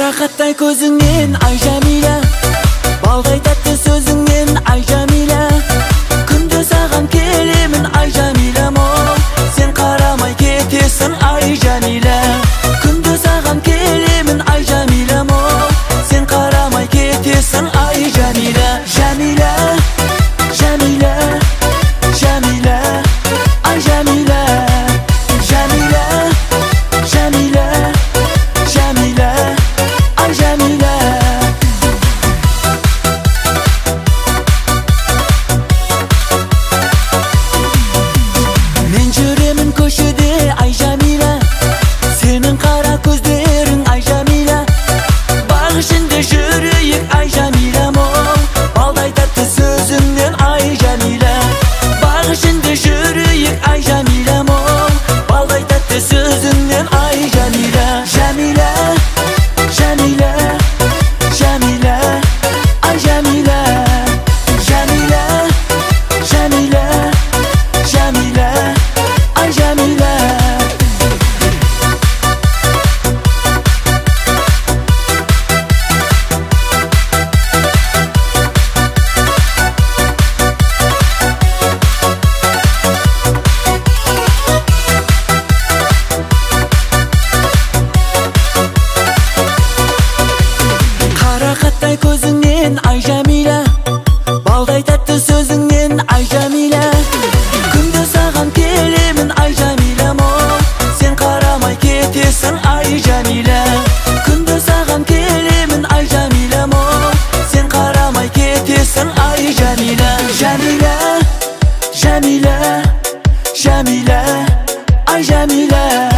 Қарақаттай көзіңнен ай Жәмилә, балдай тәтті сөзіңнен ай Жәмилә, күнде саған келемін ай Жәмилә, сен қарамай кетесің ай Жәмилә. Күнде саған келемін ай Жәмилә, сен қарамай кетесің ай Жәмилә. Жәмилә, Жәмилә, Жәмилә, ай Жәмилә. Жәмилә, Жәмилә, Жәмилә, ай Жәмилә. Мен жүремін көшеде ай Жәмилә, сенің қара көздерің ай Жәмилә, бақ ішінде жүрейік ай Жәмилә, балдай тәтті сөзіңнен ай Жәмилә. Бақ ішінде жүрейік ай Жәмилә, балдай тәтті сөзіңнен ай Жәмилә. Жәмилә, Жәмилә, Жәмилә, ай Жәмилә. Жәмилә, Жәмилә, Жәмилә, ай Жәмилә. Қарақаттай көзіңнен ай Жәмилә, балдай тәтті сөзіңнен ай Жәмилә, күнде саған келемін ай Жәмилә, сен қарамай кетесің ай Жәмилә. Күнде саған келемін ай Жәмилә, сен қарамай кетесің ай Жәмилә. Жәмилә, Жәмилә, Жәмилә, ай Жәмилә.